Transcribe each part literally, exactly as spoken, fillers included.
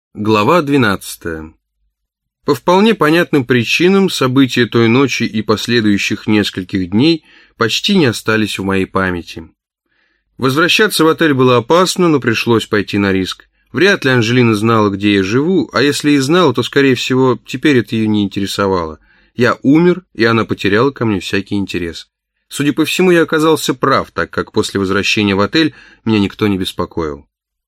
Глава двенадцатая. По вполне понятным причинам события той ночи и последующих нескольких дней почти не остались в моей памяти. Возвращаться в отель было опасно, но пришлось пойти на риск. Вряд ли Анжелина знала, где я живу, а если и знала, то, скорее всего, теперь это ее не интересовало. Я умер, и она потеряла ко мне всякий интерес. Судя по всему, я оказался прав, так как после возвращения в отель меня никто не беспокоил.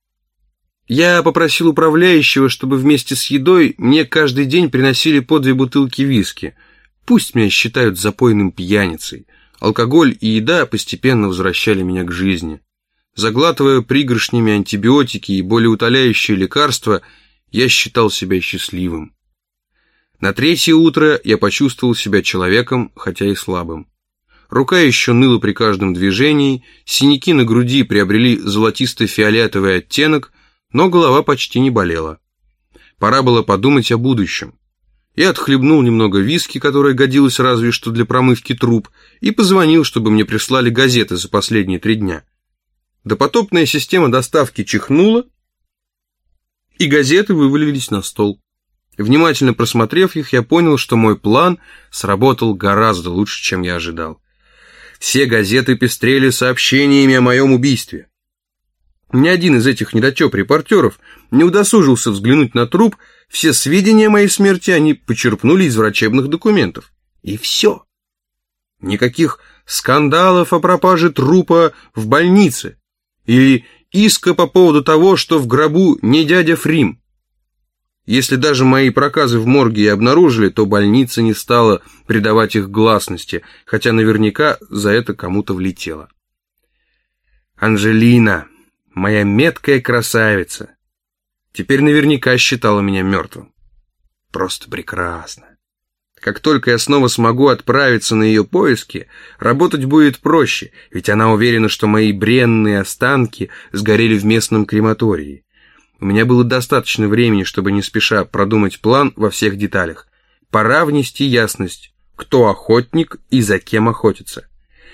Я попросил управляющего, чтобы вместе с едой мне каждый день приносили по две бутылки виски. Пусть меня считают запойным пьяницей. Алкоголь и еда постепенно возвращали меня к жизни. Заглатывая пригоршнями антибиотики и болеутоляющие лекарства, я считал себя счастливым. На третье утро я почувствовал себя человеком, хотя и слабым. Рука еще ныла при каждом движении, синяки на груди приобрели золотисто-фиолетовый оттенок, но голова почти не болела. Пора было подумать о будущем. Я отхлебнул немного виски, которое годилось разве что для промывки труб, и позвонил, чтобы мне прислали газеты за последние три дня. Допотопная система доставки чихнула, и газеты вывалились на стол. Внимательно просмотрев их, я понял, что мой план сработал гораздо лучше, чем я ожидал. Все газеты пестрели сообщениями о моем убийстве. Ни один из этих недотеп-репортеров не удосужился взглянуть на труп, все сведения о моей смерти они почерпнули из врачебных документов. И все. Никаких скандалов о пропаже трупа в больнице или иска по поводу того, что в гробу не дядя Фрим. Если даже мои проказы в морге и обнаружили, то больница не стала придавать их гласности, хотя наверняка за это кому-то влетело. Анжелина, моя меткая красавица, теперь наверняка считала меня мертвым. Просто прекрасно. Как только я снова смогу отправиться на ее поиски, работать будет проще, ведь она уверена, что мои бренные останки сгорели в местном крематории. У меня было достаточно времени, чтобы не спеша продумать план во всех деталях. Пора внести ясность, кто охотник и за кем охотится.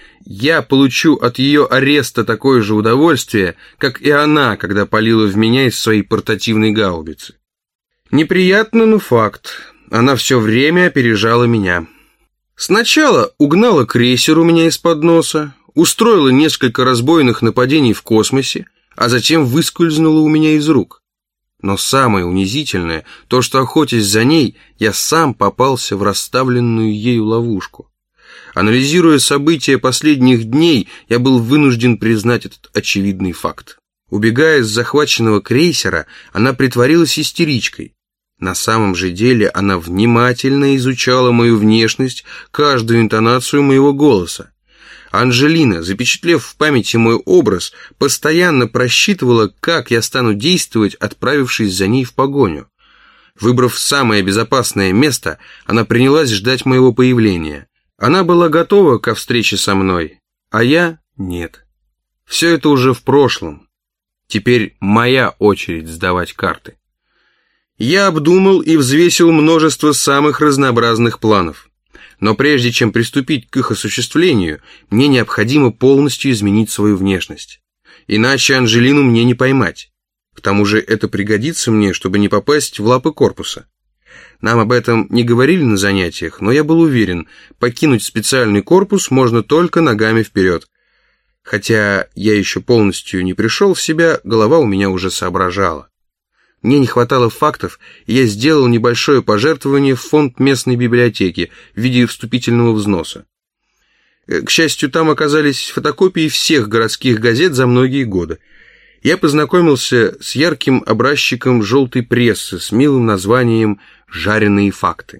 Я получу от ее ареста такое же удовольствие, как и она, когда палила в меня из своей портативной гаубицы. Неприятно, но факт. Она все время опережала меня. Сначала угнала крейсер у меня из-под носа, устроила несколько разбойных нападений в космосе, а затем выскользнула у меня из рук. Но самое унизительное, то, что, охотясь за ней, я сам попался в расставленную ею ловушку. Анализируя события последних дней, я был вынужден признать этот очевидный факт. Убегая с захваченного крейсера, она притворилась истеричкой. На самом же деле она внимательно изучала мою внешность, каждую интонацию моего голоса. Анжелина, запечатлев в памяти мой образ, постоянно просчитывала, как я стану действовать, отправившись за ней в погоню. Выбрав самое безопасное место, она принялась ждать моего появления. Она была готова ко встрече со мной, а я нет. Все это уже в прошлом. Теперь моя очередь сдавать карты. Я обдумал и взвесил множество самых разнообразных планов. Но прежде чем приступить к их осуществлению, мне необходимо полностью изменить свою внешность. Иначе Анжелину мне не поймать. К тому же это пригодится мне, чтобы не попасть в лапы корпуса. Нам об этом не говорили на занятиях, но я был уверен, покинуть специальный корпус можно только ногами вперед. Хотя я еще полностью не пришел в себя, голова у меня уже соображала. Мне не хватало фактов, и я сделал небольшое пожертвование в фонд местной библиотеки в виде вступительного взноса. К счастью, там оказались фотокопии всех городских газет за многие годы. Я познакомился с ярким образчиком желтой прессы с милым названием «Жареные факты».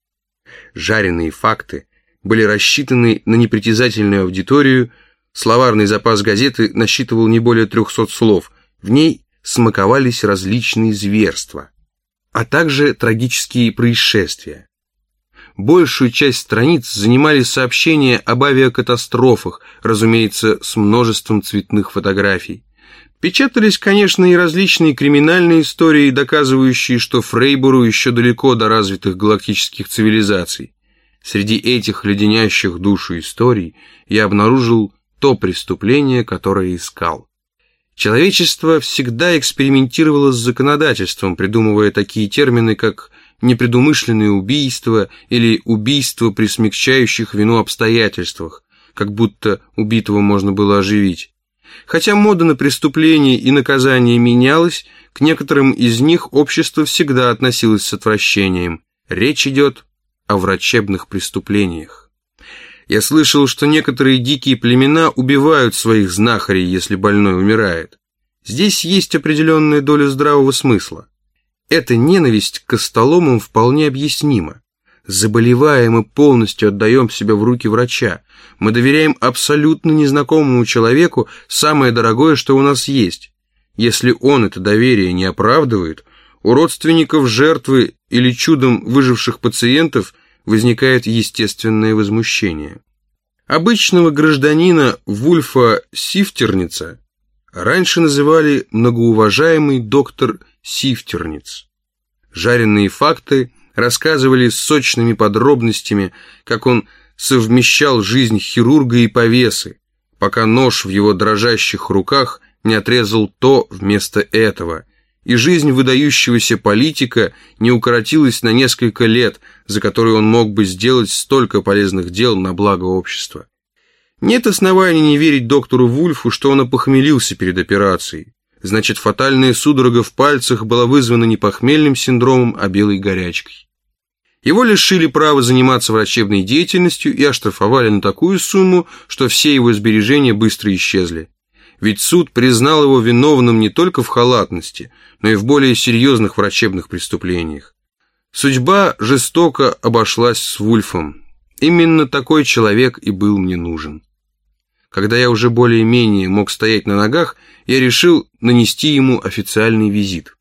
«Жареные факты» были рассчитаны на непритязательную аудиторию, словарный запас газеты насчитывал не более трехсот слов, в ней смаковались различные зверства, а также трагические происшествия. Большую часть страниц занимали сообщения об авиакатастрофах, разумеется, с множеством цветных фотографий. Печатались, конечно, и различные криминальные истории, доказывающие, что Фрейбуру еще далеко до развитых галактических цивилизаций. Среди этих леденящих душу историй я обнаружил то преступление, которое искал. Человечество всегда экспериментировало с законодательством, придумывая такие термины, как непредумышленное убийство или убийство при смягчающих вину обстоятельствах, как будто убитого можно было оживить. Хотя мода на преступления и наказания менялась, к некоторым из них общество всегда относилось с отвращением. Речь идет о врачебных преступлениях. Я слышал, что некоторые дикие племена убивают своих знахарей, если больной умирает. Здесь есть определенная доля здравого смысла. Эта ненависть к костоломам вполне объяснима. Заболевая, мы полностью отдаем себя в руки врача. Мы доверяем абсолютно незнакомому человеку самое дорогое, что у нас есть. Если он это доверие не оправдывает, у родственников жертвы или чудом выживших пациентов возникает естественное возмущение. Обычного гражданина Вульфа Сифтерница раньше называли многоуважаемый доктор Сифтерниц. Жареные факты рассказывали с сочными подробностями, как он совмещал жизнь хирурга и повесы, пока нож в его дрожащих руках не отрезал то вместо этого, и жизнь выдающегося политика не укоротилась на несколько лет, за которые он мог бы сделать столько полезных дел на благо общества. Нет оснований не верить доктору Вульфу, что он опохмелился перед операцией. Значит, фатальная судорога в пальцах была вызвана не похмельным синдромом, а белой горячкой. Его лишили права заниматься врачебной деятельностью и оштрафовали на такую сумму, что все его сбережения быстро исчезли. Ведь суд признал его виновным не только в халатности, но и в более серьезных врачебных преступлениях. Судьба жестоко обошлась с Вульфом. Именно такой человек и был мне нужен. Когда я уже более-менее мог стоять на ногах, я решил нанести ему официальный визит.